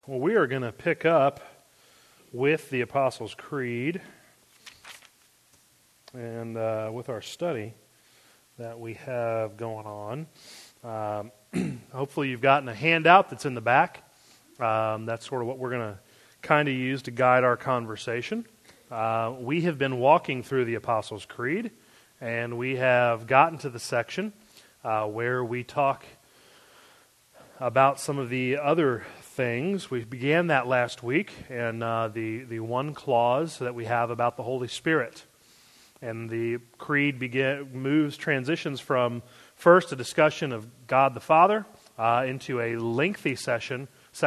Well, we are going to pick up with the Apostles' Creed and with our study that we have going on. Hopefully you've gotten a handout that's in the back. That's sort of what we're going to kind of use to guide our conversation. We have been walking through the Apostles' Creed, and we have gotten to the section where we talk about some of the other things. We began that last week, and the one clause that we have about the Holy Spirit. And the Creed transitions from first a discussion of God the Father into a lengthy section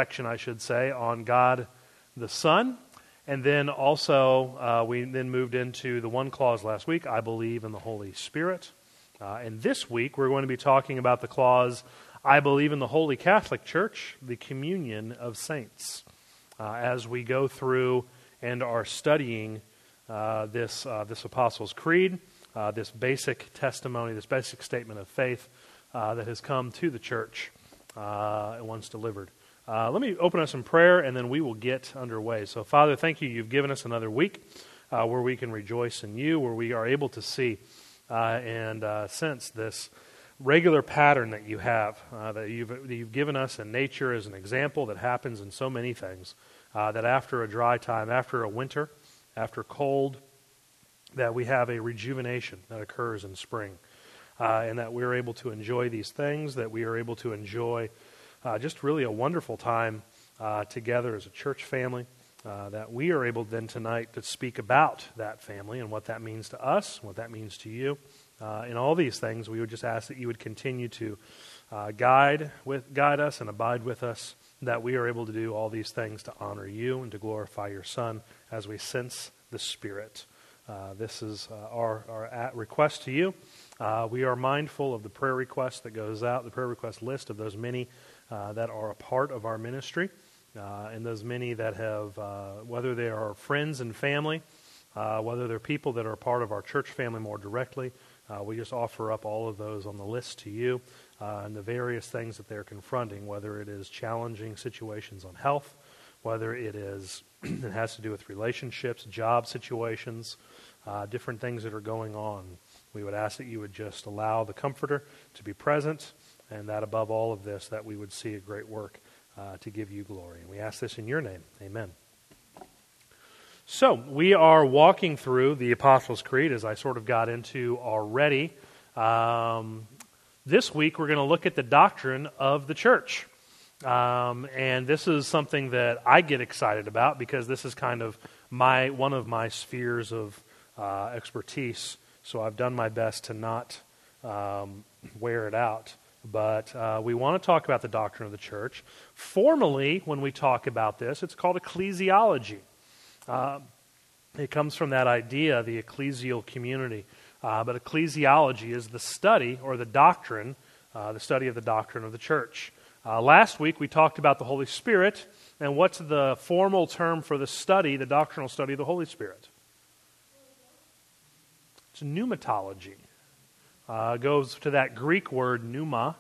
on God the Son. And then also we then moved into the one clause last week, I believe in the Holy Spirit. And this week we're going to be talking about the clause, I believe in the Holy Catholic Church, the communion of saints, as we go through and are studying this Apostles' Creed, this basic testimony, this basic statement of faith that has come to the church once delivered. Let me open us in prayer, and then we will get underway. So, Father, thank you. You've given us another week where we can rejoice in you, where we are able to see and sense this regular pattern that you have, that you've given us in nature as an example that happens in so many things, that after a dry time, after a winter, after cold, that we have a rejuvenation that occurs in spring, and that we're able to enjoy these things, that we are able to enjoy just really a wonderful time together as a church family, that we are able then tonight to speak about that family and what that means to us, what that means to you. In all these things, we would just ask that you would continue to guide us and abide with us, that we are able to do all these things to honor you and to glorify your Son as we sense the Spirit. This is our request to you. We are mindful of the prayer request that goes out, the prayer request list of those many that are a part of our ministry, and those many that have, whether they are friends and family, whether they're people that are a part of our church family more directly. We just offer up all of those on the list to you and the various things that they're confronting, whether it is challenging situations on health, whether it has to do with relationships, job situations, different things that are going on. We would ask that you would just allow the Comforter to be present, and that above all of this, that we would see a great work to give you glory. And we ask this in your name. Amen. So, we are walking through the Apostles' Creed, as I sort of got into already. This week, we're going to look at the doctrine of the church. And this is something that I get excited about, because this is kind of one of my spheres of expertise. So I've done my best to not wear it out. But we want to talk about the doctrine of the church. Formally, when we talk about this, it's called ecclesiology. It comes from that idea, the ecclesial community. But ecclesiology is the study or the doctrine, the study of the doctrine of the church. Last week we talked about the Holy Spirit, and what's the formal term for the study, the doctrinal study of the Holy Spirit? It's pneumatology. Goes to that Greek word pneuma.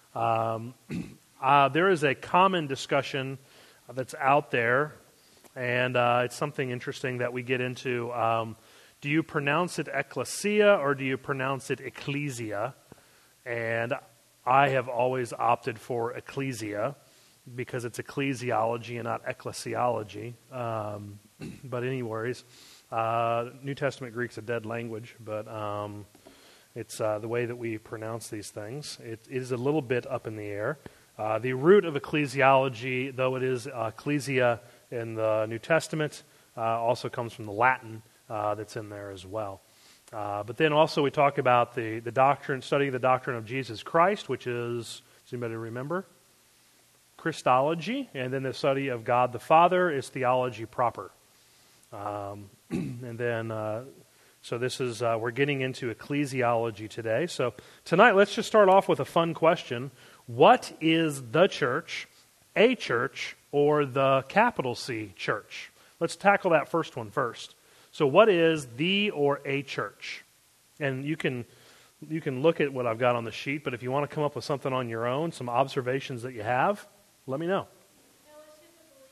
There is a common discussion that's out there, and it's something interesting that we get into. Do you pronounce it ecclesia or do you pronounce it ecclesia? And I have always opted for ecclesia because it's ecclesiology and not ecclesiology. But anyways, New Testament Greek's a dead language, but it's the way that we pronounce these things. It is a little bit up in the air. The root of ecclesiology, though it is ecclesia in the New Testament, also comes from the Latin that's in there as well. But then also we talk about the doctrine, studying the doctrine of Jesus Christ, which is, does anybody remember? Christology. And then the study of God the Father is theology proper. And then, so this is, we're getting into ecclesiology today. So tonight, let's just start off with a fun question. What is the church, a church, or the capital C church? Let's tackle that first one first. So what is the or a church? And you can look at what I've got on the sheet, but if you want to come up with something on your own, some observations that you have, let me know. Fellowship of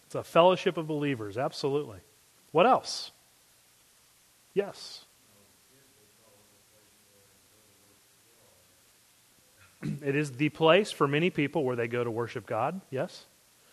It's a fellowship of believers, absolutely. What else? Yes. It is the place for many people where they go to worship God, yes.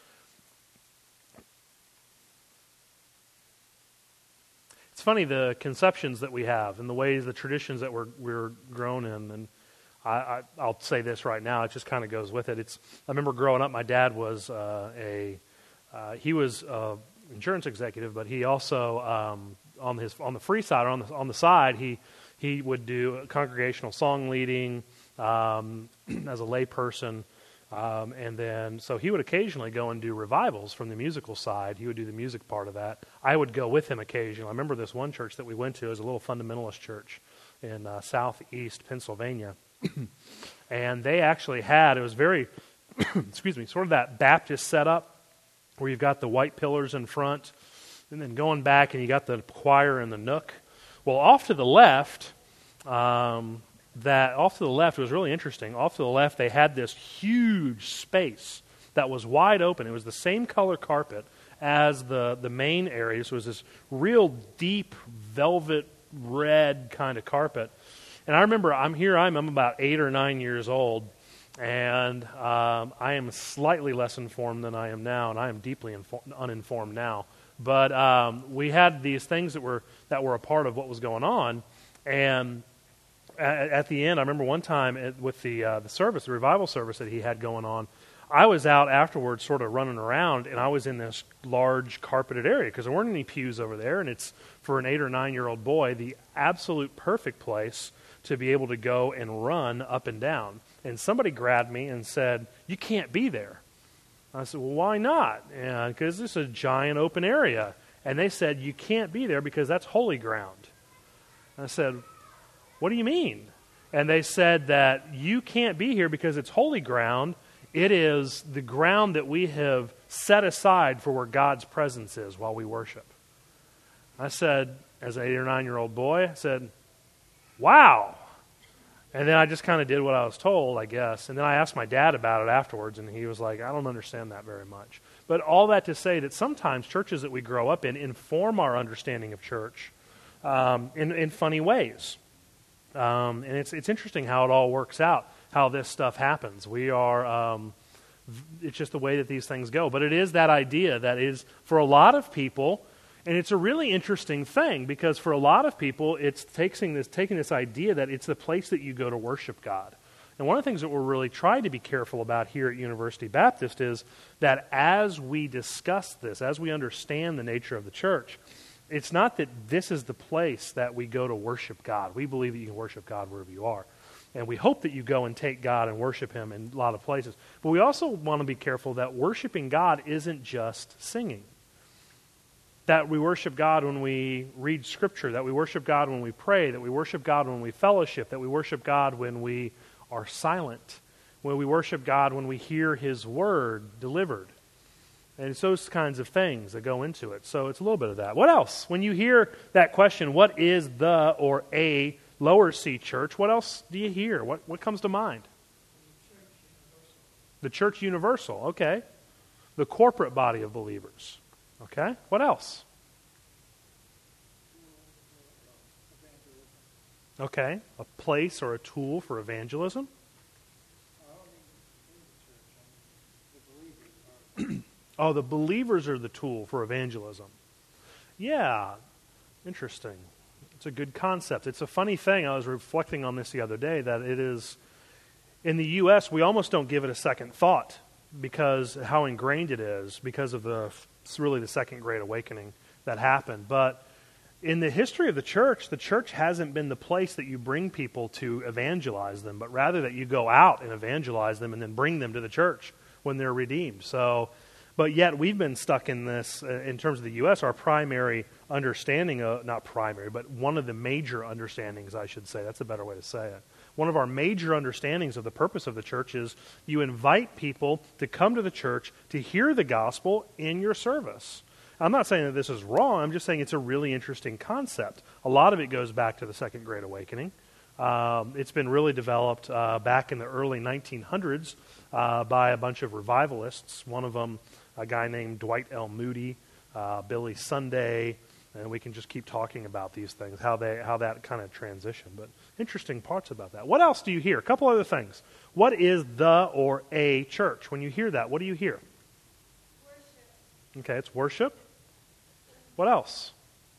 It's funny, the conceptions that we have and the ways, the traditions that we're grown in. And I'll say this right now, it just kind of goes with it. I remember growing up, my dad was he was an insurance executive, but he also, on the free side, or on the side, he would do congregational song leading as a lay person. And then, so he would occasionally go and do revivals from the musical side. He would do the music part of that. I would go with him occasionally. I remember this one church that we went to. It was a little fundamentalist church in southeast Pennsylvania. And they actually had, it was very, excuse me, sort of that Baptist setup where you've got the white pillars in front and then going back and you got the choir in the nook. Well, off to the left, it was really interesting. Off to the left, they had this huge space that was wide open. It was the same color carpet as the main area. So it was this real deep velvet red kind of carpet. And I remember I'm about 8 or 9 years old, and I am slightly less informed than I am now, and I am deeply uninformed now. But we had these things that were a part of what was going on, and at the end, I remember one time with the revival service that he had going on, I was out afterwards sort of running around, and I was in this large carpeted area because there weren't any pews over there, and it's, for an 8 or 9 year old boy, the absolute perfect place to be able to go and run up and down. And somebody grabbed me and said, "You can't be there." I said, "Well, why not?" Because this is a giant open area. And they said, "You can't be there because that's holy ground." I said, "What do you mean?" And they said that you can't be here because it's holy ground. It is the ground that we have set aside for where God's presence is while we worship. I said, as an 8 or 9 year old boy, I said, "Wow." And then I just kind of did what I was told, I guess. And then I asked my dad about it afterwards, and he was like, "I don't understand that very much." But all that to say that sometimes churches that we grow up in inform our understanding of church in funny ways. And it's interesting how it all works out, how this stuff happens. It's just the way that these things go. But it is that idea that is, for a lot of people, and it's a really interesting thing, because for a lot of people, it's taking this idea that it's the place that you go to worship God. And one of the things that we're really trying to be careful about here at University Baptist is that as we discuss this, as we understand the nature of the church, it's not that this is the place that we go to worship God. We believe that you can worship God wherever you are. And we hope that you go and take God and worship Him in a lot of places. But we also want to be careful that worshiping God isn't just singing. That we worship God when we read Scripture, that we worship God when we pray, that we worship God when we fellowship, that we worship God when we are silent, when we worship God when we hear His Word delivered. And it's those kinds of things that go into it. So it's a little bit of that. What else? When you hear that question, what is the or a lower C church, what else do you hear? What comes to mind? The church universal. Okay. The corporate body of believers. Okay. What else? Okay. A place or a tool for evangelism. Oh, the believers are the tool for evangelism. Yeah. Interesting. It's a good concept. It's a funny thing. I was reflecting on this the other day, that it is, in the U.S., we almost don't give it a second thought because how ingrained it is, because of it's really the Second Great Awakening that happened. But in the history of the church hasn't been the place that you bring people to evangelize them, but rather that you go out and evangelize them and then bring them to the church when they're redeemed. So, but yet we've been stuck in this, in terms of the U.S., our primary understanding, not primary, but one of the major understandings, I should say, that's a better way to say it. One of our major understandings of the purpose of the church is you invite people to come to the church to hear the gospel in your service. I'm not saying that this is wrong. I'm just saying it's a really interesting concept. A lot of it goes back to the Second Great Awakening. It's been really developed back in the early 1900s by a bunch of revivalists. One of them a guy named Dwight L. Moody, Billy Sunday, and we can just keep talking about these things, how that kind of transition. But interesting parts about that. What else do you hear? A couple other things. What is the or a church? When you hear that, what do you hear? Worship. Okay, it's worship. What else?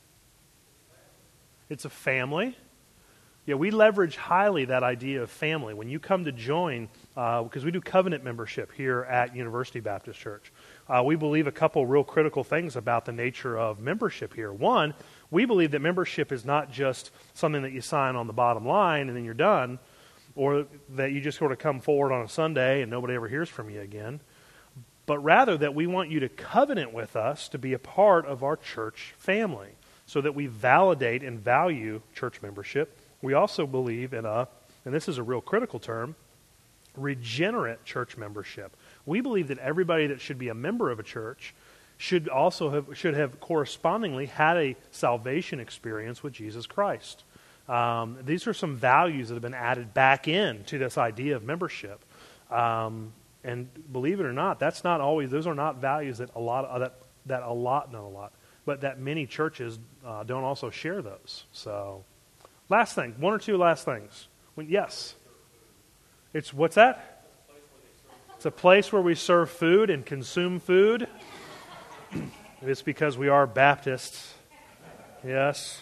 It's a family. Yeah, we leverage highly that idea of family. When you come to join, because we do covenant membership here at University Baptist Church, we believe a couple real critical things about the nature of membership here. One, we believe that membership is not just something that you sign on the bottom line and then you're done, or that you just sort of come forward on a Sunday and nobody ever hears from you again, but rather that we want you to covenant with us to be a part of our church family so that we validate and value church membership. We also believe in and this is a real critical term, regenerate church membership. We believe that everybody that should be a member of a church should have correspondingly had a salvation experience with Jesus Christ. These are some values that have been added back in to this idea of membership. And believe it or not, those are not values but that many churches don't also share those. So, last thing, one or two last things. Yes. It's, what's that? It's a place where we serve food and consume food. It's because we are Baptists. Yes.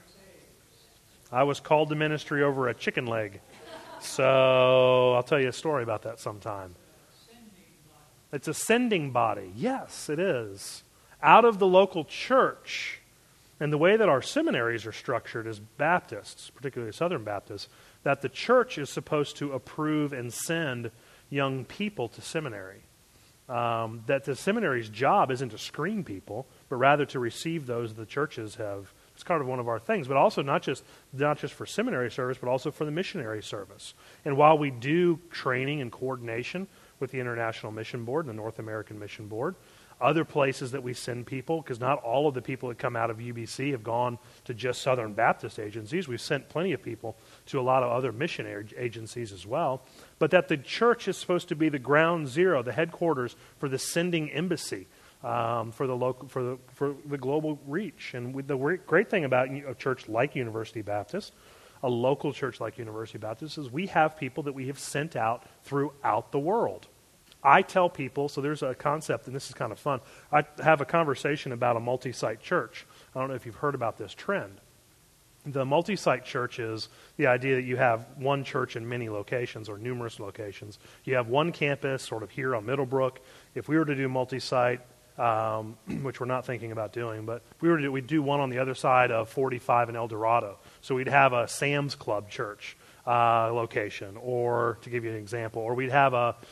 I was called to ministry over a chicken leg. So I'll tell you a story about that sometime. It's a sending body. Yes, it is. Out of the local church. And the way that our seminaries are structured as Baptists, particularly Southern Baptists, that the church is supposed to approve and send young people to seminary. That the seminary's job isn't to screen people, but rather to receive those the churches have. It's kind of one of our things, but also not just for seminary service, but also for the missionary service. And while we do training and coordination with the International Mission Board and the North American Mission Board, other places that we send people, because not all of the people that come out of UBC have gone to just Southern Baptist agencies. We've sent plenty of people to a lot of other missionary agencies as well. But that the church is supposed to be the ground zero, the headquarters for the sending embassy, for the global reach. And the great thing about a church like University Baptist, a local church like University Baptist, is we have people that we have sent out throughout the world. I tell people, so there's a concept, and this is kind of fun. I have a conversation about a multi-site church. I don't know if you've heard about this trend. The multi-site church is the idea that you have one church in many locations or numerous locations. You have one campus sort of here on Middlebrook. If we were to do multi-site, which we're not thinking about doing, but if we were to we'd do one on the other side of 45 in El Dorado. So we'd have a Sam's Club church location, or to give you an example, or we'd have a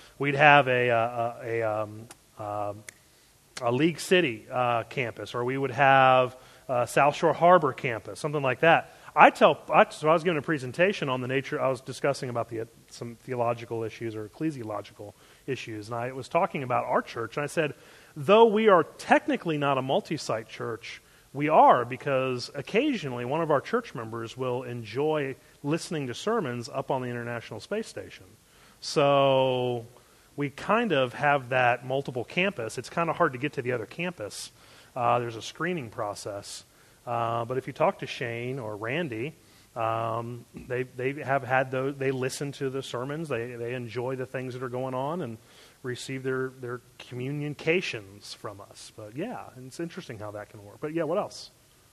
League City campus, or we would have South Shore Harbor campus, something like that. So I was giving a presentation on the nature. I was discussing about some theological issues or ecclesiological issues, and I was talking about our church, and I said, though we are technically not a multi-site church, we are, because occasionally one of our church members will enjoy listening to sermons up on the International Space Station. So we kind of have that multiple campus. It's kind of hard to get to the other campus. There's a screening process. But if you talk to Shane or Randy, they have had those. They listen to the sermons. They enjoy the things that are going on and receive their communications from us. But yeah, it's interesting how that can work. But yeah, what else?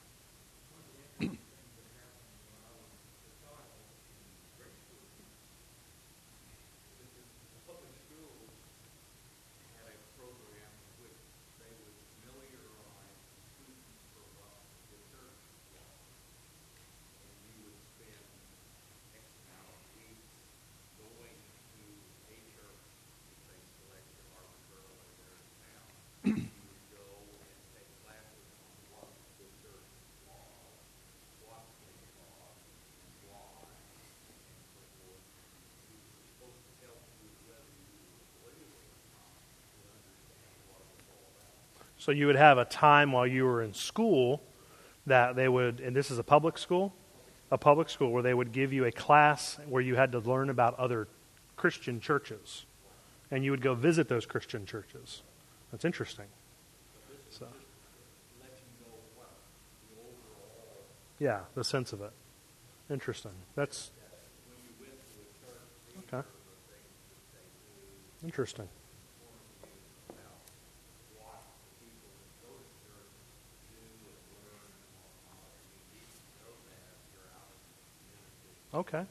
So you would have a time while you were in school that they would, and this is a public school where they would give you a class where you had to learn about other Christian churches. And you would go visit those Christian churches. That's interesting. So, yeah, the sense of it. Interesting. That's okay. Interesting. Okay.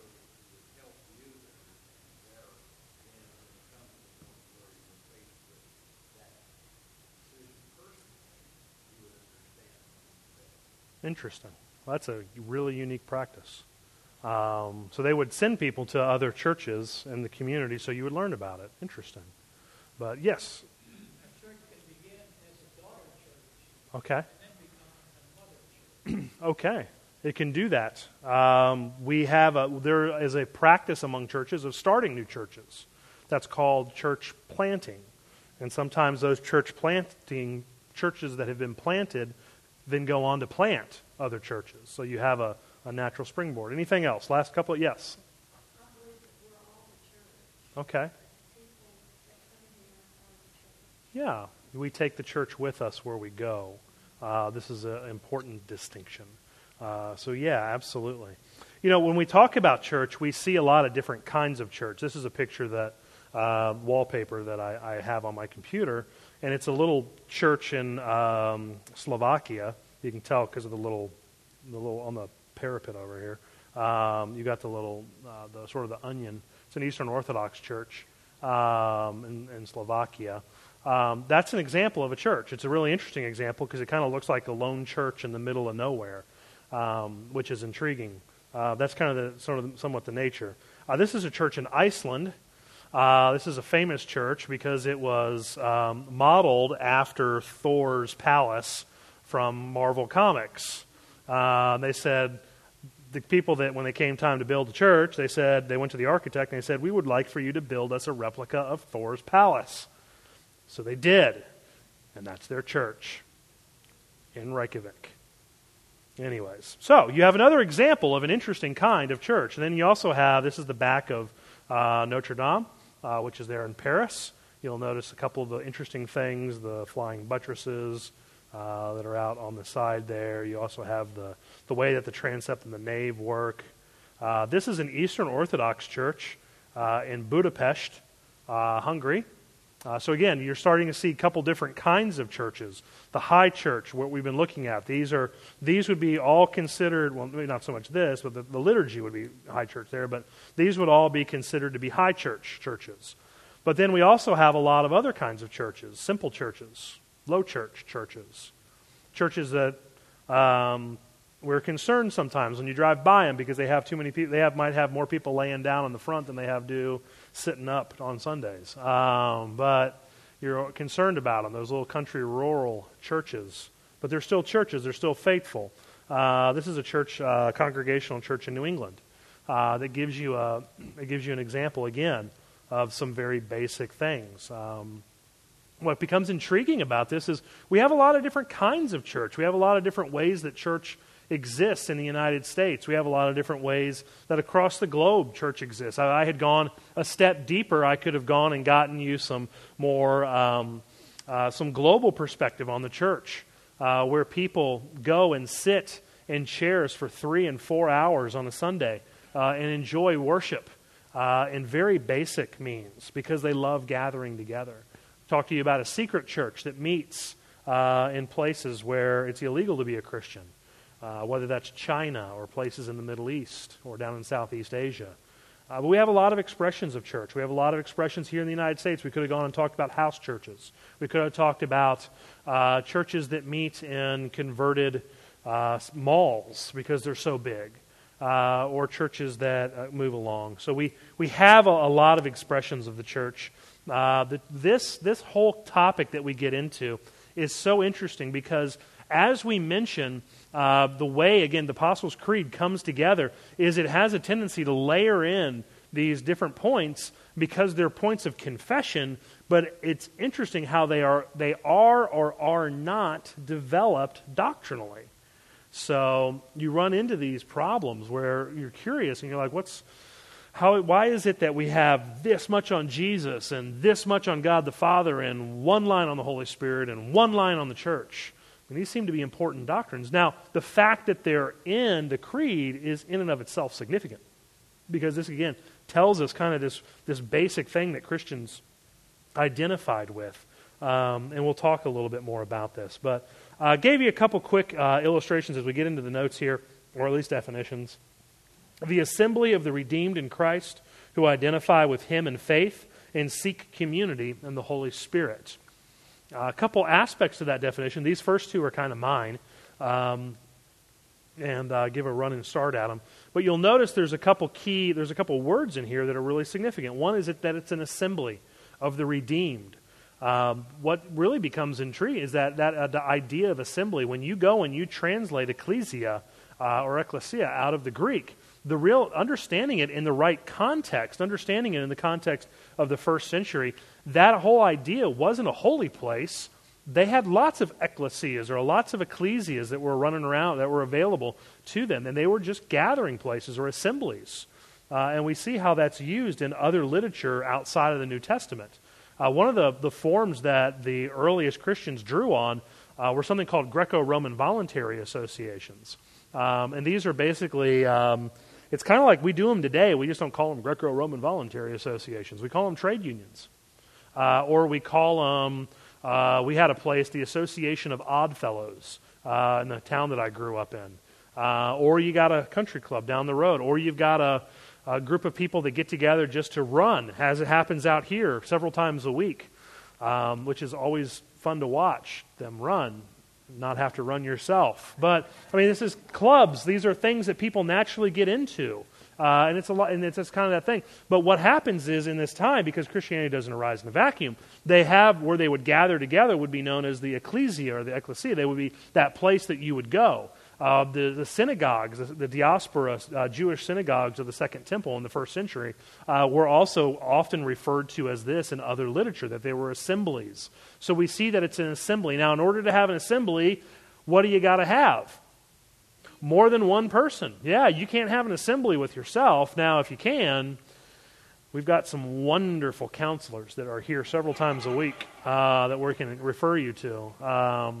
Interesting. Well, that's a really unique practice. So they would send people to other churches in the community so you would learn about it. Interesting. But yes. A church can begin as a daughter church Okay. and then become a mother church. Okay. It can do that. There is a practice among churches of starting new churches. That's called church planting. And sometimes those churches that have been planted then go on to plant other churches. So you have a natural springboard. Anything else? Last couple? Yes. I believe that we're all the church. Okay. People that come here are the church. Yeah. We take the church with us where we go. This is an important distinction. So yeah, absolutely. When we talk about church, we see a lot of different kinds of church. This is a picture that wallpaper that I have on my computer, and it's a little church in Slovakia. You can tell because of the little on the parapet over here. You got the sort of the onion. It's an Eastern Orthodox church in Slovakia. That's an example of a church. It's a really interesting example because it kind of looks like a lone church in the middle of nowhere, which is intriguing. That's kind of somewhat the nature. This is a church in Iceland. This is a famous church because it was modeled after Thor's palace from Marvel Comics. They said, the people that when they came time to build the church, they went to the architect and they said, we would like for you to build us a replica of Thor's palace. So they did. And that's their church in Reykjavik. Anyways, so you have another example of an interesting kind of church. And then you also have, this is the back of Notre Dame, which is there in Paris. You'll notice a couple of the interesting things, the flying buttresses that are out on the side there. You also have the way that the transept and the nave work. This is an Eastern Orthodox church in Budapest, Hungary. So again, you're starting to see a couple different kinds of churches. The high church, what we've been looking at, these would be all considered, well, maybe not so much this, but the liturgy would be high church there, but these would all be considered to be high churches. But then we also have a lot of other kinds of churches, simple churches, low church churches, churches that we're concerned sometimes when you drive by them because they have too many people. Might have more people laying down in the front than they do sitting up on Sundays. But you're concerned about them, those little country rural churches. But they're still churches. They're still faithful. This is a church, congregational church in New England that gives you an example again of some very basic things. What becomes intriguing about this is we have a lot of different kinds of church. We have a lot of different ways that church exists in the United States. We have a lot of different ways that across the globe church exists. I had gone a step deeper. I could have gone and gotten you some more, some global perspective on the church, where people go and sit in chairs for 3 and 4 hours on a Sunday and enjoy worship in very basic means because they love gathering together. Talk to you about a secret church that meets in places where it's illegal to be a Christian. Whether that's China or places in the Middle East or down in Southeast Asia. But we have a lot of expressions of church. We have a lot of expressions here in the United States. We could have gone and talked about house churches. We could have talked about churches that meet in converted malls because they're so big, or churches that move along. So we have a lot of expressions of the church. This whole topic that we get into is so interesting because as we mention, the way, again, the Apostles' Creed comes together is it has a tendency to layer in these different points because they're points of confession, but it's interesting how they are or are not developed doctrinally. So you run into these problems where you're curious and you're like, Why is it that we have this much on Jesus and this much on God the Father and one line on the Holy Spirit and one line on the church? And these seem to be important doctrines. Now, the fact that they're in the creed is in and of itself significant, because this, again, tells us kind of this basic thing that Christians identified with. And we'll talk a little bit more about this. But I gave you a couple quick illustrations as we get into the notes here, or at least definitions. The assembly of the redeemed in Christ who identify with Him in faith and seek community in the Holy Spirit. A couple aspects to that definition. These first two are kind of mine, and give a running start at them. But you'll notice there's a couple words in here that are really significant. One is that it's an assembly of the redeemed. What really becomes intriguing is that the idea of assembly. When you go and you translate ecclesia or ecclesia out of the Greek, the real understanding it in the right context, understanding it in the context of the first century, that whole idea wasn't a holy place. They had lots of ecclesias or lots of ecclesias that were running around, that were available to them, and they were just gathering places or assemblies. And we see how that's used in other literature outside of the New Testament. One of the forms that the earliest Christians drew on were something called Greco-Roman voluntary associations. And these are basically, it's kind of like we do them today. We just don't call them Greco-Roman voluntary associations. We call them trade unions. Or we call them, we had a place, the Association of Odd Fellows in the town that I grew up in. Or you got a country club down the road. Or you've got a group of people that get together just to run, as it happens out here several times a week, which is always fun to watch them run, not have to run yourself. But, I mean, this is clubs. These are things that people naturally get into. And it's a lot, and it's just kind of that thing. But what happens is, in this time, because Christianity doesn't arise in a vacuum, they have where they would gather together would be known as the ecclesia or the ecclesia. They would be that place that you would go. The synagogues, the diaspora Jewish synagogues of the Second Temple in the first century were also often referred to as this in other literature, that they were assemblies. So we see that it's an assembly. Now, in order to have an assembly, what do you got to have? More than one person. Yeah, you can't have an assembly with yourself. Now, if you can, we've got some wonderful counselors that are here several times a week that we can refer you to.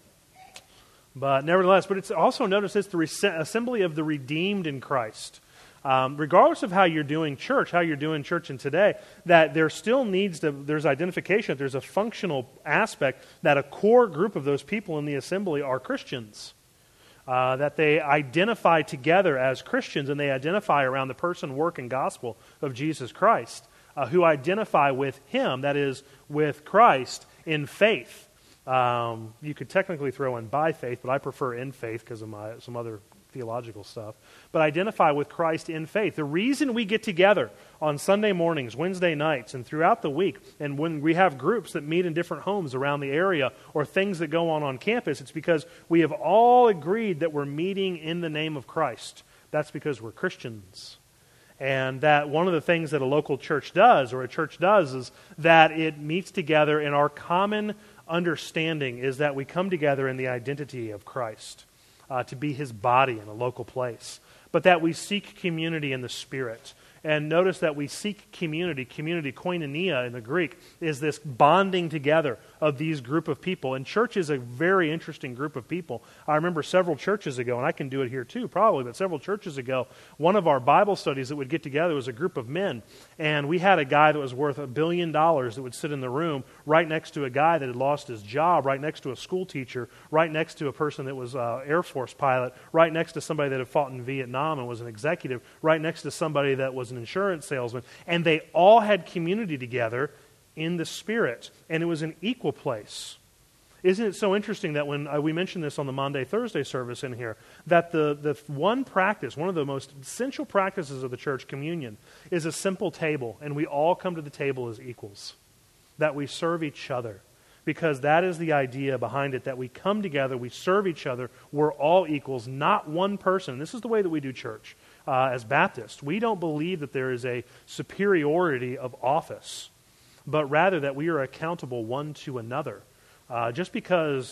But nevertheless, but it's also noticed it's the assembly of the redeemed in Christ. Regardless of how you're doing church in today, that there still there's identification, there's a functional aspect that a core group of those people in the assembly are Christians. That they identify together as Christians, and they identify around the person, work, and gospel of Jesus Christ, who identify with Him, that is, with Christ, in faith. You could technically throw in by faith, but I prefer in faith because of some other theological stuff. But identify with Christ in faith. The reason we get together on Sunday mornings, Wednesday nights, and throughout the week, and when we have groups that meet in different homes around the area or things that go on campus, it's because we have all agreed that we're meeting in the name of Christ. That's because we're Christians. And that one of the things that a local church does, or a church does, is that it meets together in our common understanding is that we come together in the identity of Christ, to be His body in a local place, but that we seek community in the Spirit. And notice that we seek community, koinonia in the Greek, is this bonding together of these group of people. And church is a very interesting group of people. I remember several churches ago, and I can do it here too probably, but several churches ago, one of our Bible studies that would get together was a group of men. And we had a guy that was worth $1 billion that would sit in the room right next to a guy that had lost his job, right next to a school teacher, right next to a person that was an Air Force pilot, right next to somebody that had fought in Vietnam and was an executive, right next to somebody that was an insurance salesman, and they all had community together in the Spirit, and it was an equal place. Isn't it so interesting that when we mentioned this on the Maundy Thursday service in here, that the one practice, one of the most essential practices of the church, communion, is a simple table, and we all come to the table as equals, that we serve each other. Because that is the idea behind it, that we come together, we serve each other, we're all equals, not one person. This is the way that we do church as Baptists. We don't believe that there is a superiority of office, but rather that we are accountable one to another. Just because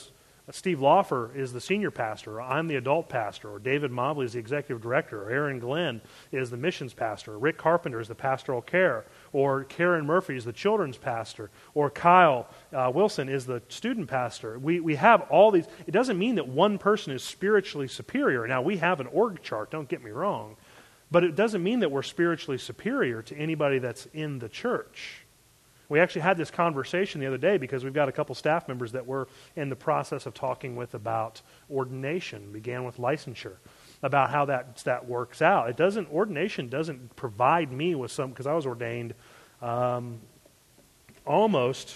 Steve Laufer is the senior pastor, or I'm the adult pastor, or David Mobley is the executive director, or Aaron Glenn is the missions pastor, or Rick Carpenter is the pastoral care, or Karen Murphy is the children's pastor, or Kyle Wilson is the student pastor. We have all these. It doesn't mean that one person is spiritually superior. Now, we have an org chart, don't get me wrong, but it doesn't mean that we're spiritually superior to anybody that's in the church. We actually had this conversation the other day because we've got a couple staff members that we're in the process of talking with about ordination, began with licensure, about how that works out. Ordination doesn't provide me with some, because I was ordained almost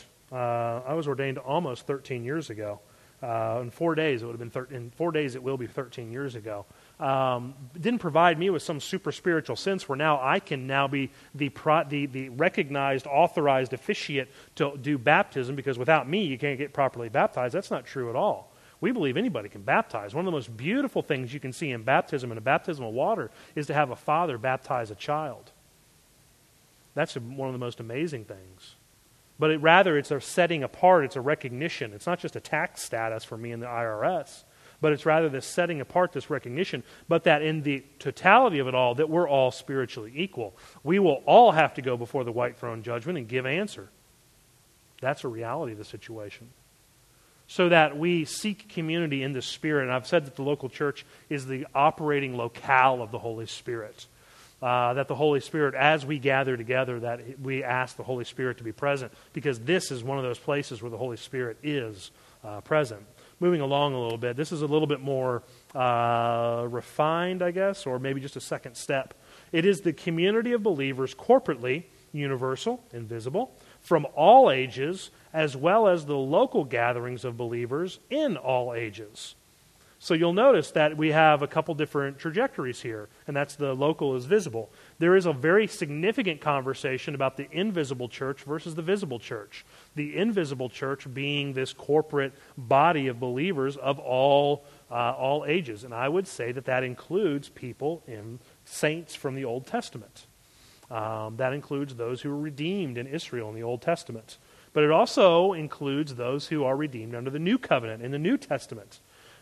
13 years ago. In 4 days, in 4 days it will be 13 years ago. Didn't provide me with some super spiritual sense where now I can now be the recognized, authorized officiate to do baptism, because without me you can't get properly baptized. That's not true at all. We believe anybody can baptize. One of the most beautiful things you can see in baptism and a baptism of water is to have a father baptize a child. That's one of the most amazing things. But it's a setting apart, it's a recognition. It's not just a tax status for me in the IRS, but it's rather this setting apart, this recognition, but that in the totality of it all, that we're all spiritually equal. We will all have to go before the white throne judgment and give answer. That's a reality of the situation. So that we seek community in the Spirit. And I've said that the local church is the operating locale of the Holy Spirit. That the Holy Spirit, as we gather together, that we ask the Holy Spirit to be present, because this is one of those places where the Holy Spirit is present. Moving along a little bit, this is a little bit more refined, I guess, or maybe just a second step. It is the community of believers corporately, universal, invisible, from all ages, as well as the local gatherings of believers in all ages. So you'll notice that we have a couple different trajectories here, and that's the local is visible. There is a very significant conversation about the invisible church versus the visible church. The invisible church being this corporate body of believers of all ages. And I would say that includes people in saints from the Old Testament. That includes those who were redeemed in Israel in the Old Testament. But it also includes those who are redeemed under the New Covenant in the New Testament.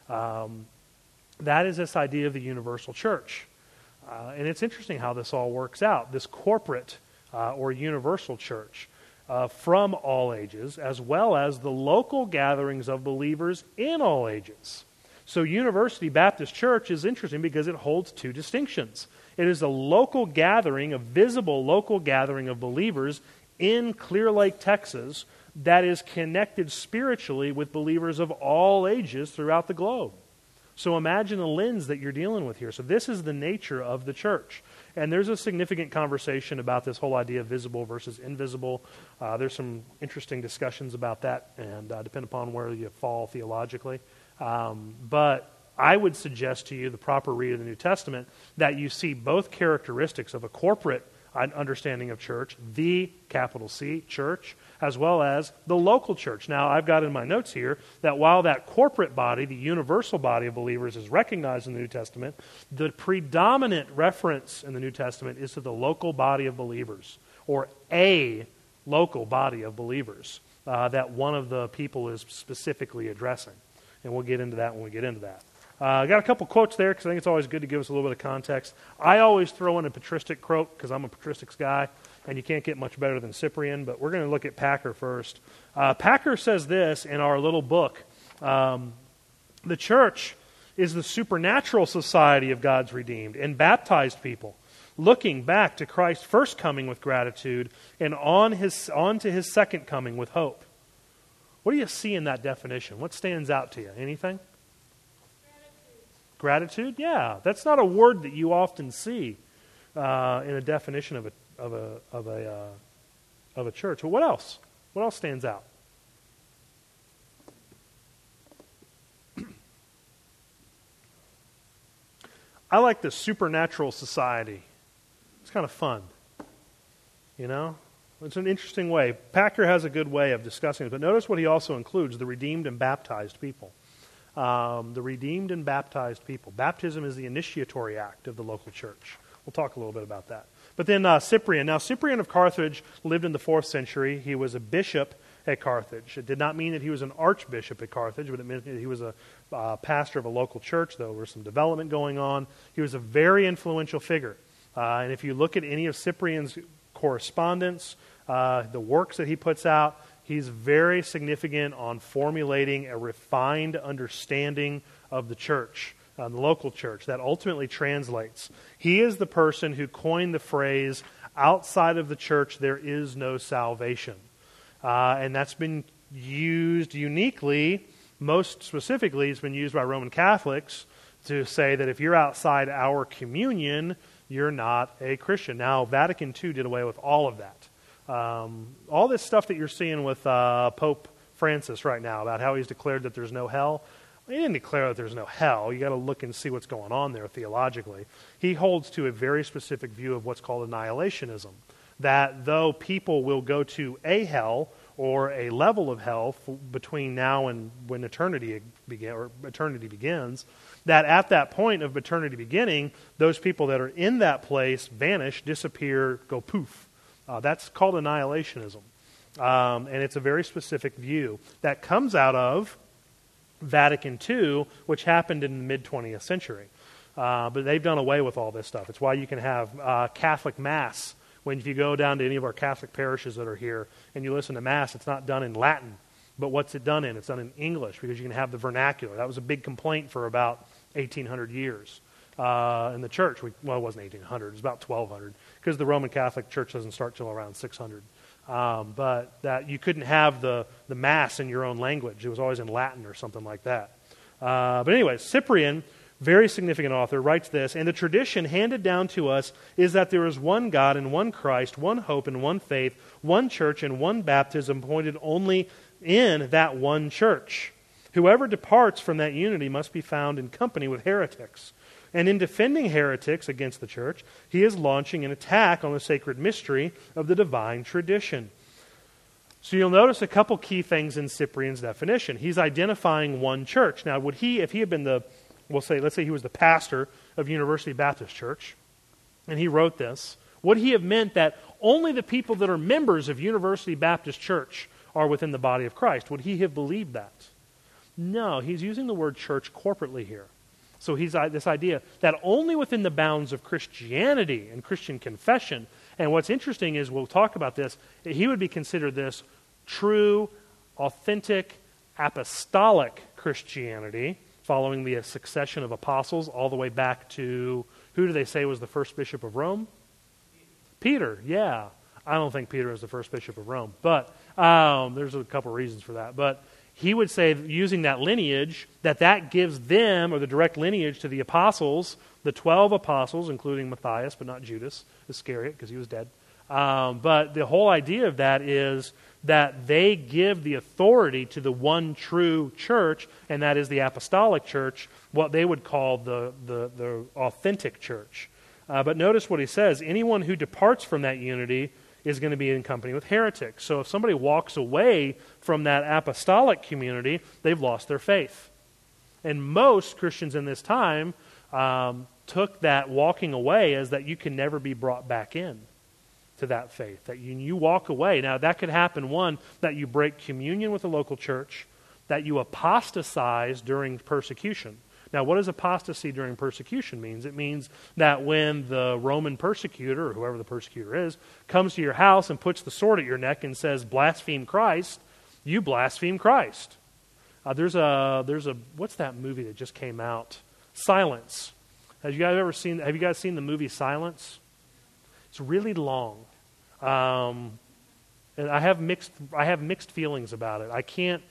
That is this idea of the universal church. And it's interesting how this all works out, this corporate or universal church from all ages, as well as the local gatherings of believers in all ages. So University Baptist Church is interesting because it holds two distinctions. It is a local gathering, a visible local gathering of believers in Clear Lake, Texas, that is connected spiritually with believers of all ages throughout the globe. So imagine the lens that you're dealing with here. So this is the nature of the church. And there's a significant conversation about this whole idea of visible versus invisible. There's some interesting discussions about that, and depend upon where you fall theologically. But I would suggest to you the proper read of the New Testament that you see both characteristics of a corporate understanding of church, the capital C, church, as well as the local church. Now, I've got in my notes here that while that corporate body, the universal body of believers, is recognized in the New Testament, the predominant reference in the New Testament is to the local body of believers, or a local body of believers that one of the people is specifically addressing. And we'll get into that when we get into that. I got a couple quotes there because I think it's always good to give us a little bit of context. I always throw in a patristic quote because I'm a patristics guy, and you can't get much better than Cyprian, but we're going to look at Packer first. Packer says this in our little book. The church is the supernatural society of God's redeemed and baptized people, looking back to Christ's first coming with gratitude and on to his second coming with hope. What do you see in that definition? What stands out to you? Anything? Gratitude? Yeah, that's not a word that you often see in a definition of a church. But what else? What else stands out? I like the supernatural society. It's kind of fun. You know? It's an interesting way. Packer has a good way of discussing it, but notice what he also includes, the redeemed and baptized people. The redeemed and baptized people. Baptism is the initiatory act of the local church. We'll talk a little bit about that. But then Cyprian. Now, Cyprian of Carthage lived in the 4th century. He was a bishop at Carthage. It did not mean that he was an archbishop at Carthage, but it meant that he was a pastor of a local church. There was some development going on. He was a very influential figure. And if you look at any of Cyprian's correspondence, the works that he puts out, he's very significant on formulating a refined understanding of the church, the local church, that ultimately translates. He is the person who coined the phrase, outside of the church there is no salvation. And that's been used uniquely, most specifically, it's been used by Roman Catholics to say that if you're outside our communion, you're not a Christian. Now, Vatican II did away with all of that. All this stuff that you're seeing with Pope Francis right now about how he's declared that there's no hell, he didn't declare that there's no hell. You got to look and see what's going on there theologically. He holds to a very specific view of what's called annihilationism, that though people will go to a hell or a level of hell between now and when eternity begins, that at that point of eternity beginning, those people that are in that place vanish, disappear, go poof. That's called annihilationism. And it's a very specific view that comes out of Vatican II, which happened in the mid-20th century. But they've done away with all this stuff. It's why you can have Catholic Mass. If you go down to any of our Catholic parishes that are here and you listen to Mass, it's not done in Latin. But what's it done in? It's done in English because you can have the vernacular. That was a big complaint for about 1,800 years in the church. Well, it wasn't 1,800. It was about 1,200 because the Roman Catholic Church doesn't start till around 600. But that you couldn't have the Mass in your own language. It was always in Latin or something like that. But anyway, Cyprian, very significant author, writes this, and the tradition handed down to us is that there is one God and one Christ, one hope and one faith, one church and one baptism appointed only in that one church. Whoever departs from that unity must be found in company with heretics. And in defending heretics against the church, he is launching an attack on the sacred mystery of the divine tradition. So you'll notice a couple key things in Cyprian's definition. He's identifying one church. Now, would he, if he had been let's say he was the pastor of University Baptist Church, and he wrote this, would he have meant that only the people that are members of University Baptist Church are within the body of Christ? Would he have believed that? No, he's using the word church corporately here. So he's this idea that only within the bounds of Christianity and Christian confession, and what's interesting is, we'll talk about this, he would be considered this true, authentic, apostolic Christianity, following the succession of apostles all the way back to, who do they say was the first bishop of Rome? Peter, yeah. I don't think Peter was the first bishop of Rome, but there's a couple reasons for that. But he would say, using that lineage, that gives them, or the direct lineage to the apostles, the 12 apostles, including Matthias, but not Judas Iscariot, because he was dead. But the whole idea of that is that they give the authority to the one true church, and that is the apostolic church, what they would call the authentic church. But notice what he says, anyone who departs from that unity is going to be in company with heretics. So if somebody walks away from that apostolic community, they've lost their faith. And most Christians in this time took that walking away as that you can never be brought back in to that faith, that you walk away. Now, that could happen, one, that you break communion with the local church, that you apostatize during persecution. Now, what does apostasy during persecution mean? It means that when the Roman persecutor, or whoever the persecutor is, comes to your house and puts the sword at your neck and says, blaspheme Christ, you blaspheme Christ. There's a what's that movie that just came out? Silence. Have you guys seen the movie Silence? It's really long. And I have mixed feelings about it.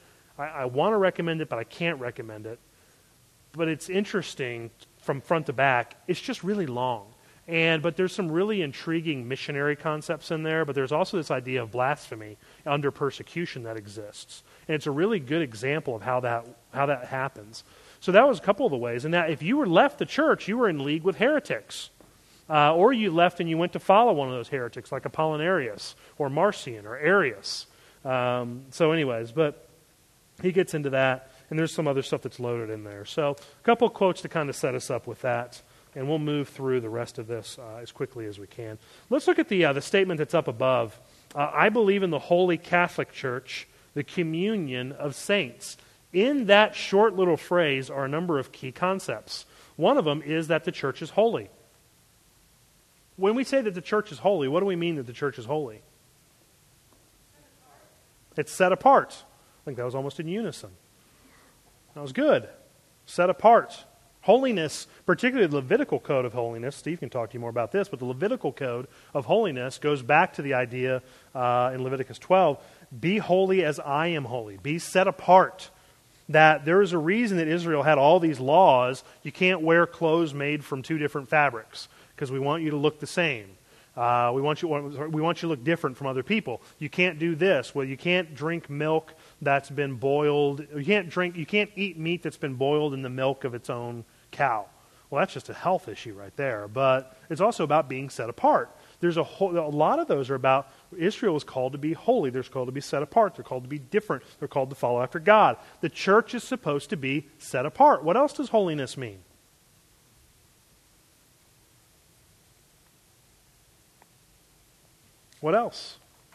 I want to recommend it, but I can't recommend it. But it's interesting from front to back. It's just really long. But there's some really intriguing missionary concepts in there, but there's also this idea of blasphemy under persecution that exists. And it's a really good example of how that happens. So that was a couple of the ways. And now if you were left the church, you were in league with heretics. Or you left and you went to follow one of those heretics like Apollinarius or Marcion or Arius. So anyways, but he gets into that. And there's some other stuff that's loaded in there. So a couple of quotes to kind of set us up with that. And we'll move through the rest of this as quickly as we can. Let's look at the statement that's up above. I believe in the Holy Catholic Church, the communion of saints. In that short little phrase are a number of key concepts. One of them is that the church is holy. When we say that the church is holy, what do we mean that the church is holy? It's set apart. I think that was almost in unison. That was good. Set apart. Holiness, particularly the Levitical code of holiness, Steve can talk to you more about this, but the Levitical code of holiness goes back to the idea in Leviticus 12, be holy as I am holy. Be set apart. That there is a reason that Israel had all these laws. You can't wear clothes made from two different fabrics because we want you to look the same. We want you to look different from other people. You can't do this. Well, you can't drink milk that's been boiled. You can't eat meat that's been boiled in the milk of its own cow. Well, that's just a health issue right there. But it's also about being set apart. There's a lot of those are about Israel is called to be holy. They're called to be set apart. They're called to be different. They're called to follow after God. The church is supposed to be set apart. What else does holiness mean? What else?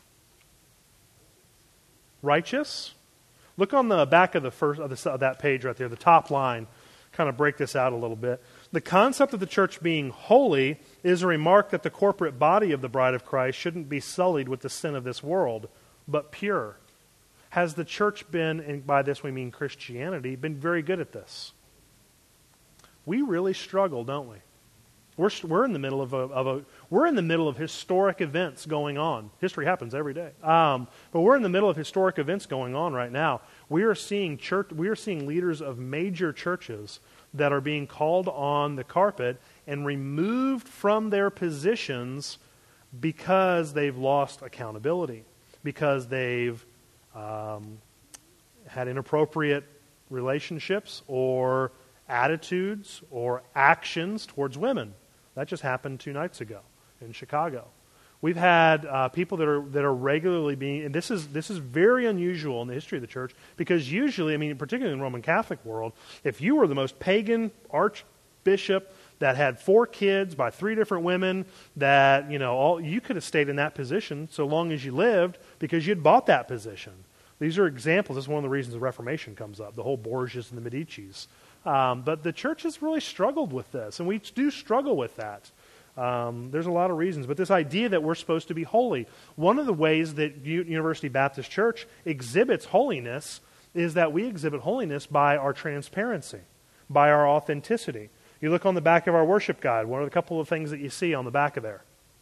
Righteous. Look on the back of of that page right there, the top line. Kind of break this out a little bit. The concept of the church being holy is a remark that the corporate body of the bride of Christ shouldn't be sullied with the sin of this world, but pure. Has the church been, and by this we mean Christianity, been very good at this? We really struggle, don't we? We're in the middle of historic events going on. History happens every day, but we're in the middle of historic events going on right now. We are seeing leaders of major churches that are being called on the carpet and removed from their positions because they've lost accountability, because they've had inappropriate relationships or attitudes or actions towards women. That just happened 2 nights ago in Chicago. We've had people that are regularly being, and this is very unusual in the history of the church, because usually, particularly in the Roman Catholic world, if you were the most pagan archbishop that had 4 kids by 3 different women, that you could have stayed in that position so long as you lived because you'd bought that position. These are examples. This is one of the reasons the Reformation comes up, the whole Borgias and the Medicis. But the church has really struggled with this, and we do struggle with that. There's a lot of reasons, but this idea that we're supposed to be holy, one of the ways that University Baptist Church exhibits holiness is that we exhibit holiness by our transparency, by our authenticity. You look on the back of our worship guide, what are the couple of things that you see on the back of there?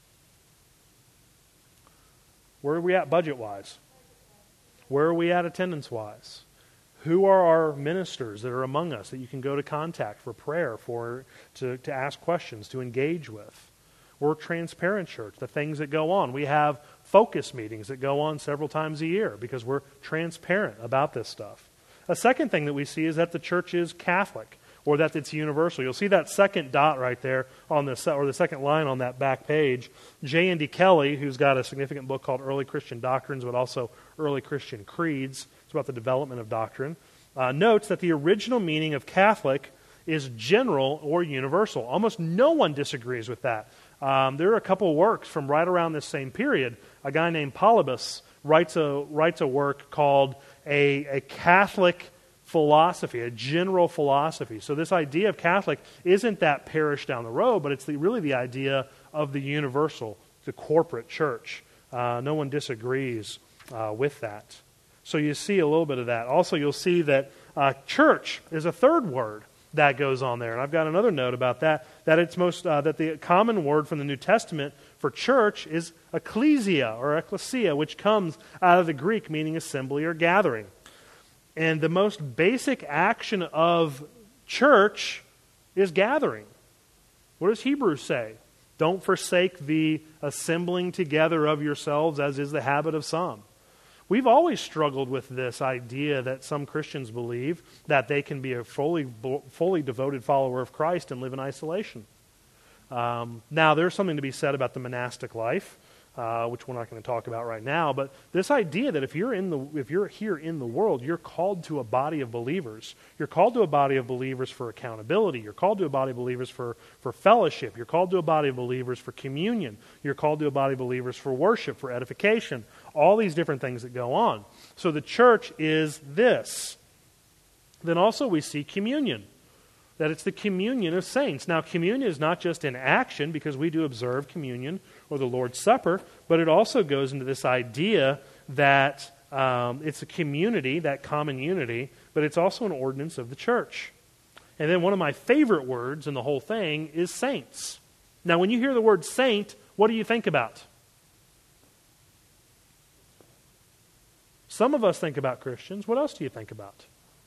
Where are we at budget-wise? Where are we at attendance-wise? Who are our ministers that are among us that you can go to contact for prayer, to ask questions, to engage with? We're a transparent church, the things that go on. We have focus meetings that go on several times a year because we're transparent about this stuff. A second thing that we see is that the church is Catholic, or that it's universal. You'll see that second dot right there on the second line on that back page. J. Andy Kelly, who's got a significant book called Early Christian Doctrines, but also Early Christian Creeds, it's about the development of doctrine, notes that the original meaning of Catholic is general or universal. Almost no one disagrees with that. There are a couple of works from right around this same period. A guy named Polybus writes a work called a Catholic philosophy, a general philosophy. So this idea of Catholic isn't that parish down the road, but it's really the idea of the universal, the corporate church. No one disagrees with that. So you see a little bit of that. Also, you'll see that church is a third word that goes on there. And I've got another note about that, that the common word from the New Testament for church is ecclesia or ecclesia, which comes out of the Greek meaning assembly or gathering. And the most basic action of church is gathering. What does Hebrews say? Don't forsake the assembling together of yourselves, as is the habit of some. We've always struggled with this idea that some Christians believe that they can be a fully devoted follower of Christ and live in isolation. Now, there's something to be said about the monastic life. which we're not going to talk about right now. But this idea that if you're here in the world, you're called to a body of believers. You're called to a body of believers for accountability. You're called to a body of believers for fellowship. You're called to a body of believers for communion. You're called to a body of believers for worship, for edification. All these different things that go on. So the church is this. Then also we see communion. That it's the communion of saints. Now, communion is not just in action, because we do observe communion or the Lord's Supper, but it also goes into this idea that it's a community, that common unity, but it's also an ordinance of the church. And then one of my favorite words in the whole thing is saints. Now, when you hear the word saint, what do you think about? Some of us think about Christians. What else do you think about?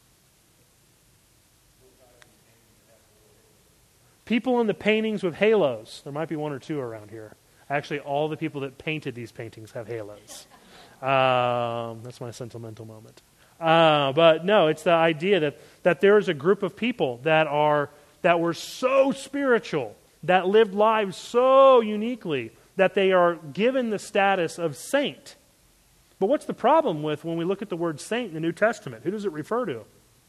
People in the paintings with halos. There might be one or two around here. Actually, all the people that painted these paintings have halos. That's my sentimental moment. But no, it's the idea that there is a group of people that were so spiritual, that lived lives so uniquely, that they are given the status of saint. But what's the problem with when we look at the word saint in the New Testament? Who does it refer to?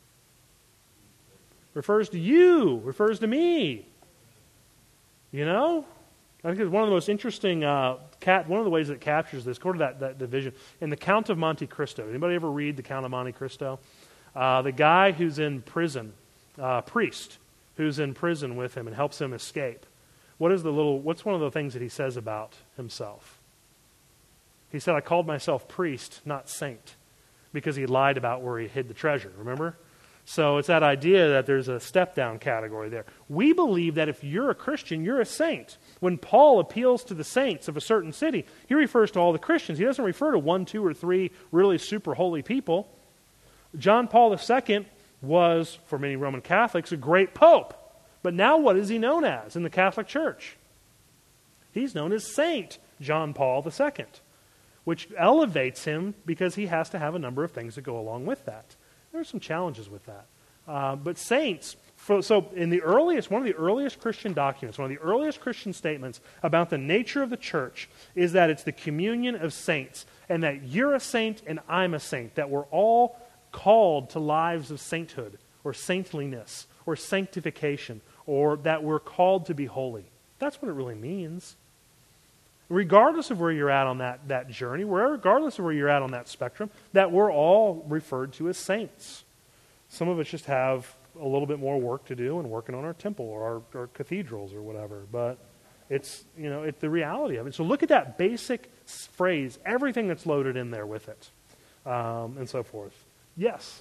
Refers to you, refers to me. You know? I think it's one of the most interesting, one of the ways that it captures this, go to that division. In the Count of Monte Cristo, anybody ever read the Count of Monte Cristo? The guy who's in prison, priest, who's in prison with him and helps him escape. What's one of the things that he says about himself? He said, I called myself priest, not saint, because he lied about where he hid the treasure, remember? So it's that idea that there's a step-down category there. We believe that if you're a Christian, you're a saint. When Paul appeals to the saints of a certain city, he refers to all the Christians. He doesn't refer to 1, 2, or 3 really super holy people. John Paul II was, for many Roman Catholics, a great pope. But now what is he known as in the Catholic Church? He's known as Saint John Paul II, which elevates him because he has to have a number of things that go along with that. There are some challenges with that. But saints, so in one of the earliest Christian documents, one of the earliest Christian statements about the nature of the church is that it's the communion of saints, and that you're a saint and I'm a saint, that we're all called to lives of sainthood or saintliness or sanctification, or that we're called to be holy. That's what it really means. Regardless of where you're at on that journey, regardless of where you're at on that spectrum, that we're all referred to as saints. Some of us just have a little bit more work to do in working on our temple or our cathedrals or whatever, but it's the reality of it. So look at that basic phrase, everything that's loaded in there with it, and so forth. Yes?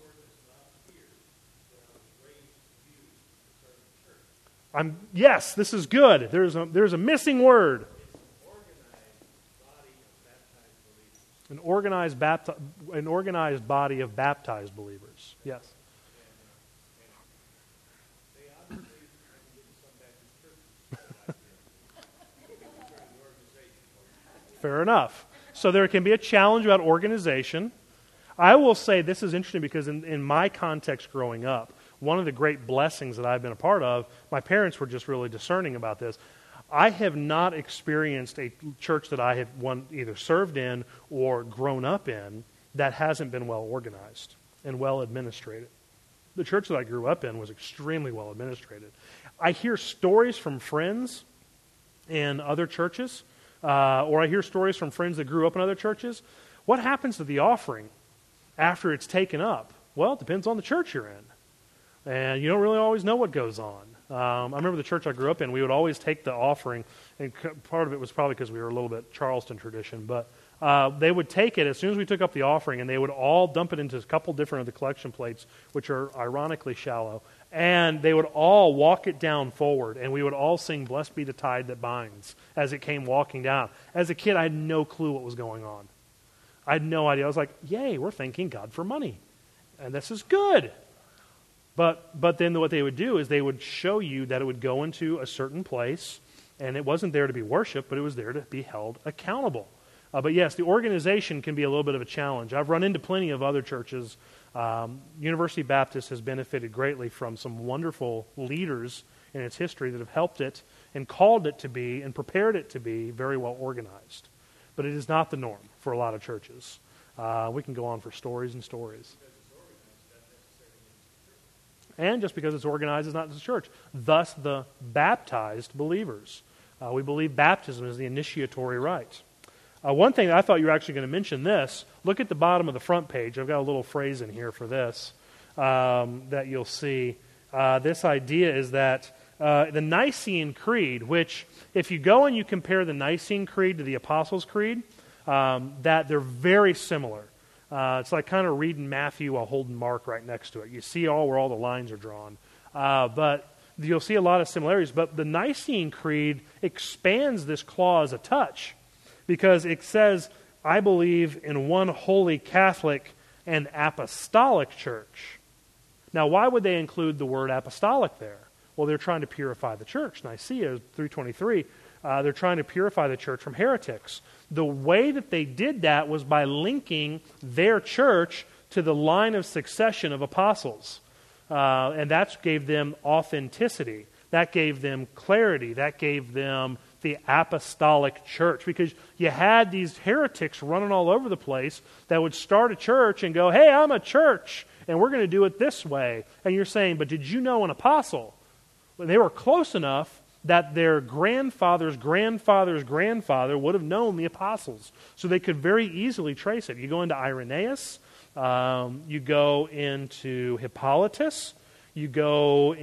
Yes, this is good. There's a missing word. An organized body of baptized believers. Yes. Fair enough. So there can be a challenge about organization. I will say this is interesting because in my context growing up, one of the great blessings that I've been a part of, my parents were just really discerning about this. I have not experienced a church that I have either served in or grown up in that hasn't been well organized and well administrated. The church that I grew up in was extremely well administrated. I hear stories from friends in other churches, or I hear stories from friends that grew up in other churches. What happens to the offering after it's taken up? Well, it depends on the church you're in. And you don't really always know what goes on. I remember the church I grew up in, we would always take the offering, and part of it was probably because we were a little bit Charleston tradition, but they would take it as soon as we took up the offering, and they would all dump it into a couple different of the collection plates, which are ironically shallow, and they would all walk it down forward, and we would all sing Blessed Be the Tide That Binds as it came walking down. As a kid, I had no clue what was going on. I had no idea. I was like, yay, we're thanking God for money, and this is good. But then what they would do is they would show you that it would go into a certain place, and it wasn't there to be worshipped, but it was there to be held accountable. But yes, the organization can be a little bit of a challenge. I've run into plenty of other churches. University Baptist has benefited greatly from some wonderful leaders in its history that have helped it and called it to be and prepared it to be very well organized. But it is not the norm for a lot of churches. We can go on for stories and stories. And just because it's organized is not the church. Thus, the baptized believers. We believe baptism is the initiatory rite. One thing I thought you were actually going to mention this. Look at the bottom of the front page. I've got a little phrase in here for this that you'll see. This idea is that the Nicene Creed, which if you go and you compare the Nicene Creed to the Apostles' Creed, that they're very similar. It's like kind of reading Matthew while holding Mark right next to it. You see where all the lines are drawn. But you'll see a lot of similarities. But the Nicene Creed expands this clause a touch because it says, I believe in one holy Catholic and apostolic church. Now, why would they include the word apostolic there? Well, they're trying to purify the church. Nicaea 323, they're trying to purify the church from heretics. The way that they did that was by linking their church to the line of succession of apostles. And that gave them authenticity. That gave them clarity. That gave them the apostolic church. Because you had these heretics running all over the place that would start a church and go, hey, I'm a church, and we're going to do it this way. And you're saying, but did you know an apostle? Well, they were close enough that their grandfather's grandfather's grandfather would have known the apostles. So they could very easily trace it. You go into Irenaeus, you go into Hippolytus, you go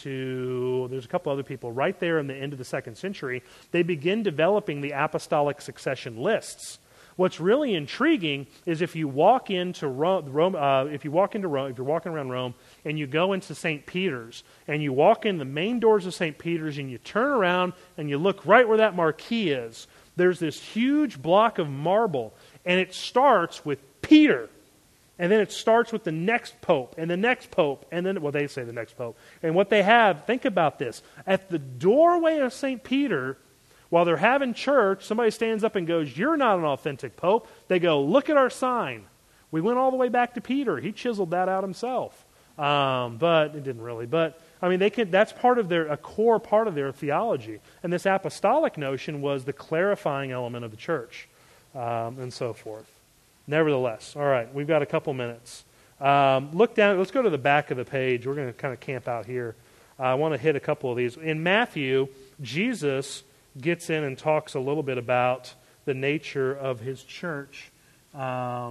into, there's a couple other people right there in the end of the 2nd century. They begin developing the apostolic succession lists. What's really intriguing is if you walk into Rome, if you're walking around Rome, and you go into St. Peter's, and you walk in the main doors of St. Peter's, and you turn around and you look right where that marquee is, there's this huge block of marble, and it starts with Peter. And then it starts with the next pope, and the next pope, and then, well, they say the next pope. And what they have, think about this. At the doorway of St. Peter, while they're having church, somebody stands up and goes, you're not an authentic pope. They go, look at our sign. We went all the way back to Peter. He chiseled that out himself. But it didn't really. But, I mean, that's part of a core part of their theology. And this apostolic notion was the clarifying element of the church, and so forth. Nevertheless, all right, we've got a couple minutes. Look down. Let's go to the back of the page. We're going to kind of camp out here. I want to hit a couple of these. In Matthew, Jesus gets in and talks a little bit about the nature of his church that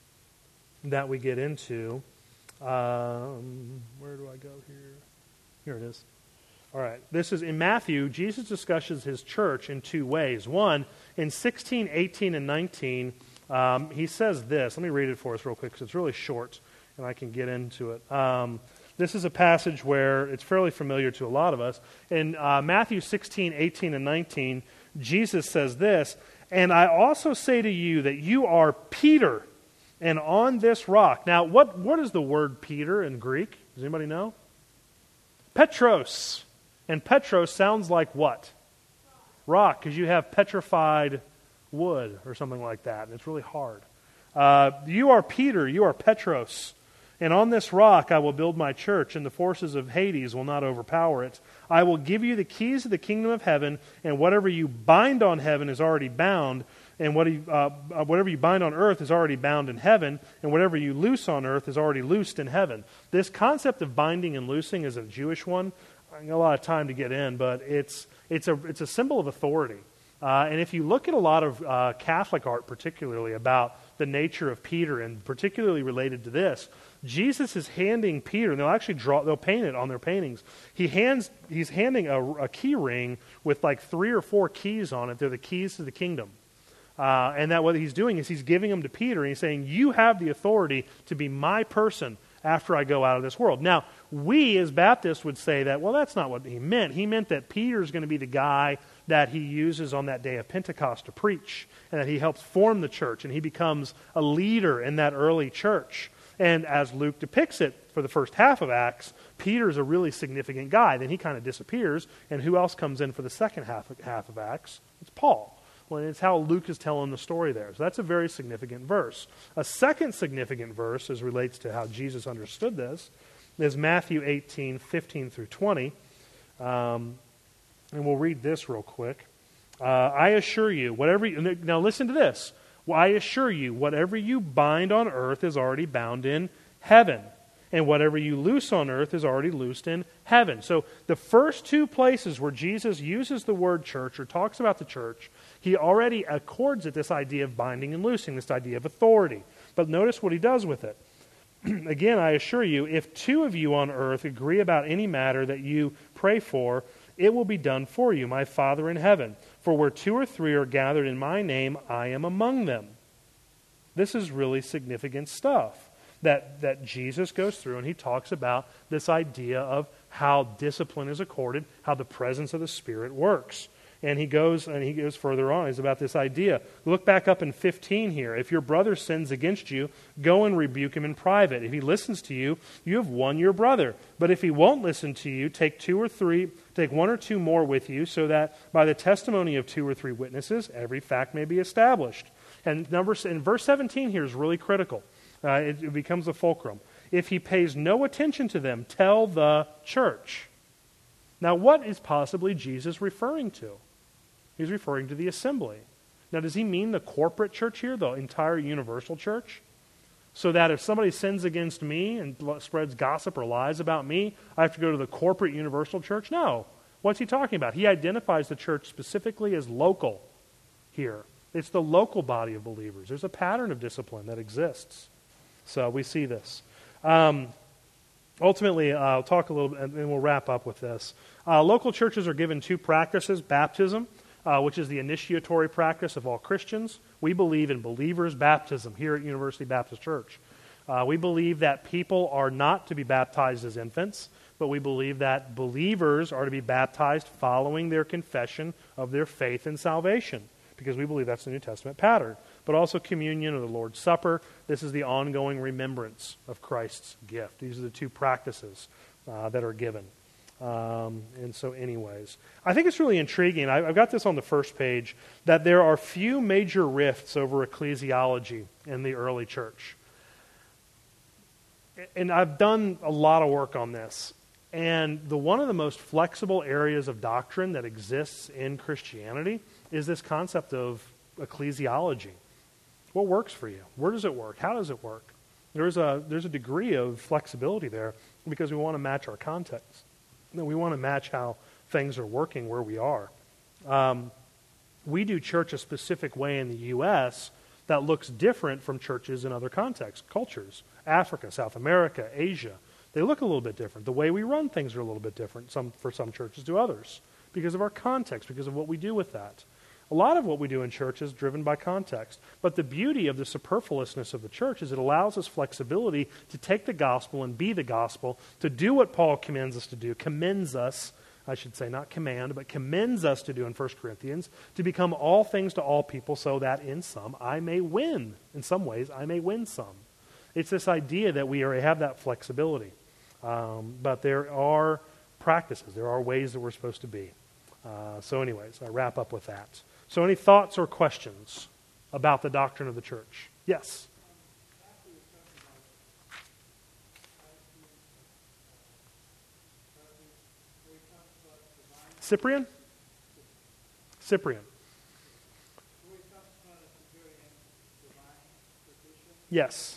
we get into. Where do I go here? Here it is. All right. This is in Matthew. Jesus discusses his church in two ways. One, in 16, 18, and 19, he says this. Let me read it for us real quick because it's really short and I can get into it. This is a passage where it's fairly familiar to a lot of us. In Matthew 16, 18, and 19, Jesus says this, and I also say to you that you are Peter, and on this rock. Now, what is the word Peter in Greek? Does anybody know? Petros. And Petros sounds like what? Rock, because you have petrified wood or something like that. And it's really hard. You are Peter, you are Petros. And on this rock I will build my church, and the forces of Hades will not overpower it. I will give you the keys of the kingdom of heaven, and whatever you bind on heaven is already bound, and whatever you bind on earth is already bound in heaven, and whatever you loose on earth is already loosed in heaven. This concept of binding and loosing is a Jewish one. I don't got a lot of time to get in, but it's a symbol of authority. And if you look at a lot of Catholic art, particularly about the nature of Peter, and particularly related to this, Jesus is handing Peter, and they'll paint it on their paintings. He's handing a key ring with like 3 or 4 keys on it. They're the keys to the kingdom. And that what he's doing is he's giving them to Peter, and he's saying, you have the authority to be my person after I go out of this world. Now, we as Baptists would say that, well, that's not what he meant. He meant that Peter's going to be the guy that he uses on that day of Pentecost to preach, and that he helps form the church, and he becomes a leader in that early church. And as Luke depicts it for the first half of Acts, Peter's a really significant guy. Then he kind of disappears, and who else comes in for the second half of Acts? It's Paul. Well, it's how Luke is telling the story there. So that's a very significant verse. A second significant verse, as relates to how Jesus understood this, is Matthew 18, 15 through 20. And and we'll read this real quick. I assure you, now listen to this. I assure you, whatever you bind on earth is already bound in heaven, and whatever you loose on earth is already loosed in heaven. So the first two places where Jesus uses the word church or talks about the church, he already accords it this idea of binding and loosing, this idea of authority. But notice what he does with it. Again, I assure you, if two of you on earth agree about any matter that you pray for, it will be done for you, my Father in heaven. For where two or three are gathered in my name, I am among them. This is really significant stuff that Jesus goes through, and he talks about this idea of how discipline is accorded, how the presence of the Spirit works. And he goes further on. It's about this idea. Look back up in 15 here. If your brother sins against you, go and rebuke him in private. If he listens to you, you have won your brother. But if he won't listen to you, take one or two more with you, so that by the testimony of two or three witnesses, every fact may be established. And in verse 17 here is really critical. It becomes a fulcrum. If he pays no attention to them, tell the church. Now, what is possibly Jesus referring to? He's referring to the assembly. Now, does he mean the corporate church here, the entire universal church? So that if somebody sins against me and spreads gossip or lies about me, I have to go to the corporate universal church? No. What's he talking about? He identifies the church specifically as local here. It's the local body of believers. There's a pattern of discipline that exists. So we see this. Ultimately, I'll talk a little bit, and we'll wrap up with this. Local churches are given two practices: baptism, which is the initiatory practice of all Christians. We believe in believers' baptism here at University Baptist Church. We believe that people are not to be baptized as infants, but we believe that believers are to be baptized following their confession of their faith and salvation, because we believe that's the New Testament pattern. But also communion or the Lord's Supper. This is the ongoing remembrance of Christ's gift. These are the two practices that are given. And so anyways, I think it's really intriguing. I've got this on the first page, that there are few major rifts over ecclesiology in the early church. And I've done a lot of work on this. And one of the most flexible areas of doctrine that exists in Christianity is this concept of ecclesiology. What works for you? Where does it work? How does it work? There's a degree of flexibility there because we want to match our context. We want to match how things are working where we are. We do church a specific way in the U.S. that looks different from churches in other contexts, cultures. Africa, South America, Asia. They look a little bit different. The way we run things are a little bit different for some churches to others because of our context, because of what we do with that. A lot of what we do in church is driven by context. But the beauty of the superfluousness of the church is it allows us flexibility to take the gospel and be the gospel, to do what Paul commends us to do, commends us, I should say, not command, but commends us to do in 1 Corinthians, to become all things to all people so that in some I may win. In some ways, I may win some. It's this idea that we have that flexibility. But there are practices, there are ways that we're supposed to be. So anyways, I wrap up with that. So any thoughts or questions about the doctrine of the church? Yes? Cyprian? Cyprian. Yes.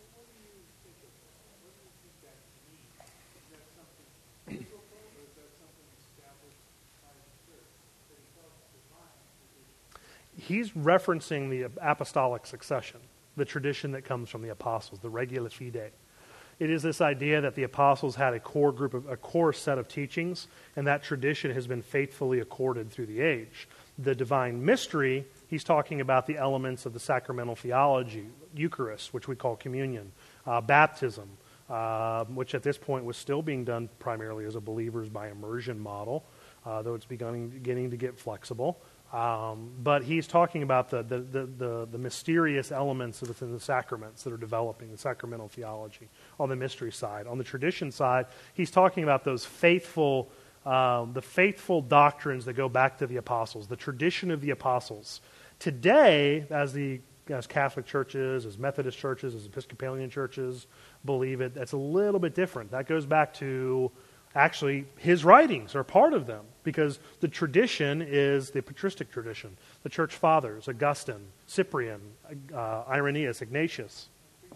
He's referencing the apostolic succession, the tradition that comes from the apostles, the regula fide. It is this idea that the apostles had a core set of teachings, and that tradition has been faithfully accorded through the age. The divine mystery, he's talking about the elements of the sacramental theology, Eucharist, which we call communion, baptism, which at this point was still being done primarily as a believers by immersion model, though it's beginning to get flexible. But he's talking about the mysterious elements within the sacraments that are developing, the sacramental theology on the mystery side. On the tradition side, he's talking about those faithful doctrines that go back to the apostles, the tradition of the apostles. Today, as Catholic churches, as Methodist churches, as Episcopalian churches believe it, that's a little bit different. That goes back to Actually, his writings are part of them because the tradition is the patristic tradition. The church fathers, Augustine, Cyprian, Irenaeus, Ignatius.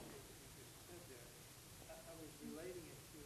I was relating it to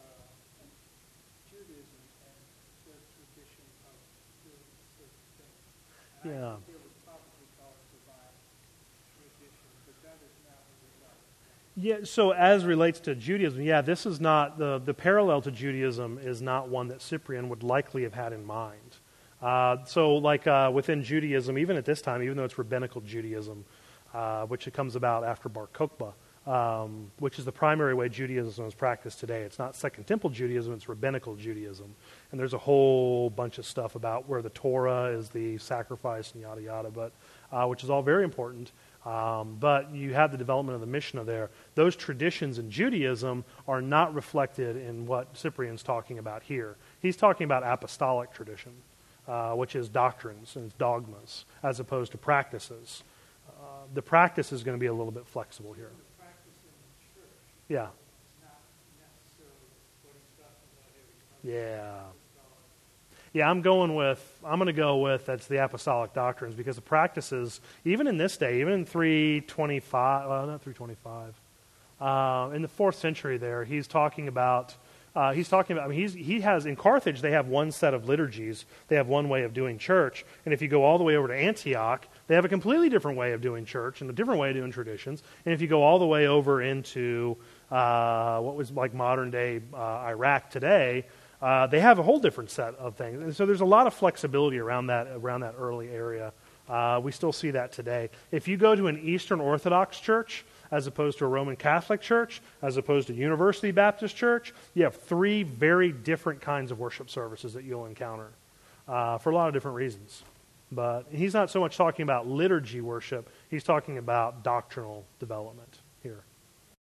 Judaism and their tradition of doing certain things. And I Yeah. think they would probably call it divine tradition, but that is not what we're talking about. Yeah, so as relates to Judaism, yeah, this is not, the parallel to Judaism is not one that Cyprian would likely have had in mind. Within Judaism, even at this time, even though it's rabbinical Judaism, which it comes about after Bar Kokhba, which is the primary way Judaism is practiced today. It's not Second Temple Judaism, it's rabbinical Judaism. And there's a whole bunch of stuff about where the Torah is the sacrifice and yada yada, which is all very important. But you have the development of the Mishnah there. Those traditions in Judaism are not reflected in what Cyprian's talking about here. He's talking about apostolic tradition, which is doctrines and dogmas, as opposed to practices. The practice is going to be a little bit flexible here. The practice in the church Yeah. is not necessarily what he's talking about here. He's talking Yeah. about Yeah, I'm going to go with that's the apostolic doctrines because the practices, even in this day, even in 325, well, not 325, in the 4th century there, he's talking about, he has, in Carthage, they have one set of liturgies. They have one way of doing church. And if you go all the way over to Antioch, they have a completely different way of doing church and a different way of doing traditions. And if you go all the way over into what was like modern day Iraq today, they have a whole different set of things. And so there's a lot of flexibility around that early area. We still see that today. If you go to an Eastern Orthodox church, as opposed to a Roman Catholic church, as opposed to University Baptist Church, you have 3 very different kinds of worship services that you'll encounter for a lot of different reasons. But he's not so much talking about liturgy worship, he's talking about doctrinal development.